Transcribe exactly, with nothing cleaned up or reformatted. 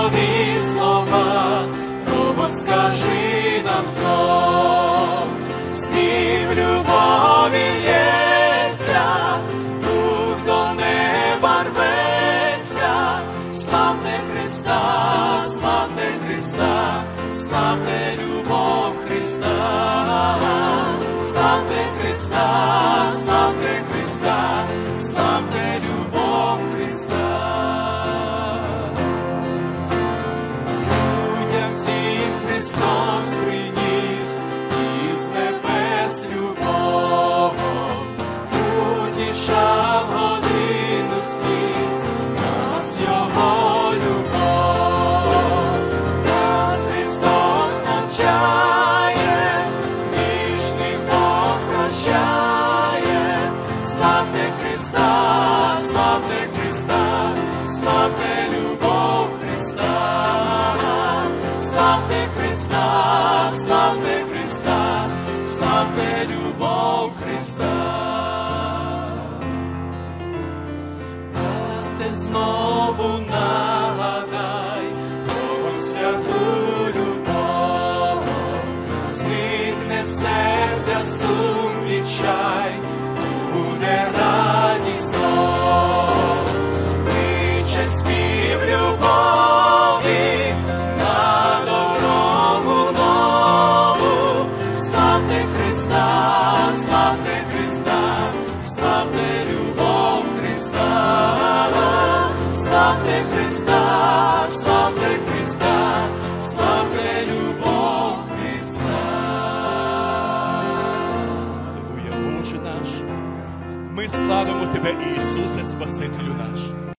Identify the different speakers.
Speaker 1: Твої слова, розкажи нам знов. Спів любові лється, дух до неба рветься. Славте Христа, славте Христа, славте любов Христа. Славте Христа, славте Христа, славте любов Христа. Людям всім Христос приніс із небес любов, утішав годину сліз, нас Його любов. Нас Христос навчає, вічний Бог прощає. Славте Христа, славте Христа, славте любов Христа. Славте Христа, славте Христа, славте любов Христа. Брате, знову нагадай про святу любов, зникне серця сум відчай, буде радість знов. Кличе спів любові на дорогу нову. Славте Христа, славте Христа, славте любов Христа. Славте Христа, славте Христа, славте любов Христа.
Speaker 2: Алілуя, Боже наш, ми славимо Тебе, Ісусе, Спасителю наш.